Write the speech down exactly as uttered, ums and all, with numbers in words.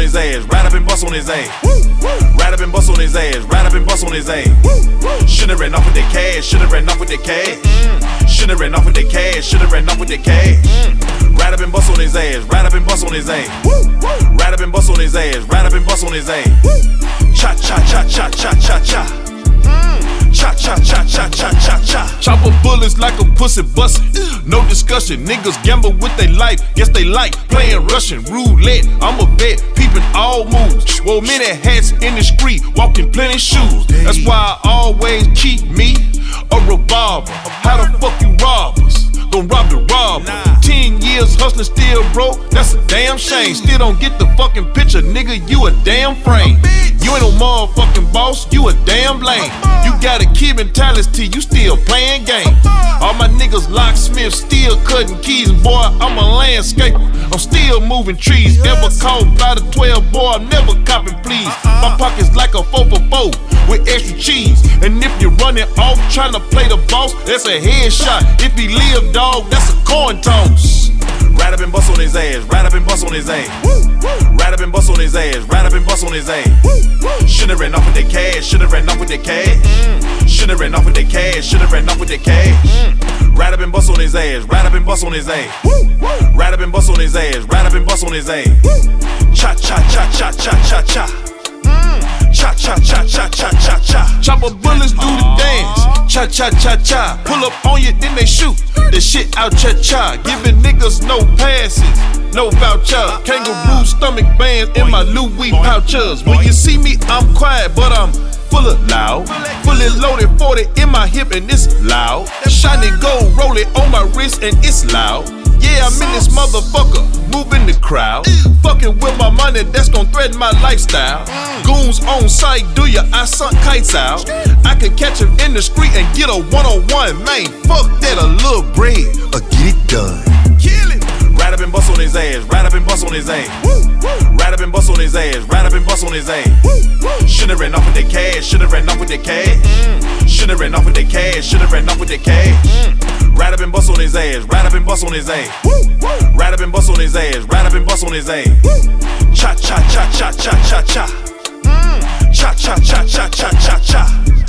his ass, right up and bust on his ass. Right up and bust on his ass, right up and bust on his ass. Should've ran off with that cash, should've ran off with that cash. Should've ran off with that cash, should've ran off with that cash. Right up and bust on his ass, right up and bust on his ass. Right up and bust on his ass, right up and bust on his ass. Cha cha cha cha cha cha cha. Cha cha cha cha cha cha cha. Chopper bullets like a pussy bustin'. No discussion, niggas gamble with their life. Yes, they like playing Russian roulette. I'm a vet, peeping all moves. Wore many hats in the street, walking plenty shoes. That's why I always keep me a revolver. How the fuck you rob us? Gon' rob the robber. Ten years hustling, still broke. That's a damn shame. Still don't get the fucking picture, nigga. You a damn frame. You ain't no motherfucking boss. You a damn lame. You got a kid mentality. You still playing games. All my niggas locksmiths, still cutting keys. And boy, I'm a landscaper. I'm still moving trees. Ever caught by the twelve, boy, I'm never copping, please. My pocket's like a four for four with extra cheese. And if you're running off trying to play the boss, that's a headshot. If he live, dog, that's a coin toss. Right up and bust on his ass, right up and bust on his ass. Right up and bust on his ass, right up and bust on his ass. Should've ran off with that cash, should've ran off with that cash. Should've ran off with that cash, should've ran off with that cash. Right up and bust on his ass, right up and bust on his ass. Right up and bust on his ass, right up and bust on his ass. Cha cha cha cha cha cha cha. Cha cha cha cha cha cha cha. Chopper bullets do the dance. Cha cha cha cha. Pull up on you, then they shoot the shit out cha cha. Giving niggas no passes, no voucher. Kangaroo stomach bands in my Louis pouches. When you see me, I'm quiet, but I'm full of loud. Fully loaded forty in my hip and it's loud. Shiny gold roll it on my wrist and it's loud. Yeah, I'm in this motherfucker, moving the crowd. Fucking with my money, that's gon' threaten my lifestyle. Goons on sight, do ya? I sunk kites out. I can catch him in the street and get a one-on-one. Man, fuck that, a little bread, or get it done. Kill it. Right up and bust on his ass, right up and bust on his ass. Right up and bust on his ass, right up and bust on his ass. Should've ran off with that cash, should've ran off with that cash. Should've ran off with that cash, should've ran off with that cash. Right up and bust on his ass, right up and bust on his ass. Right up and bust on his ass, right up and bust on his ass. Cha cha cha cha cha cha cha. Cha cha cha cha cha cha cha.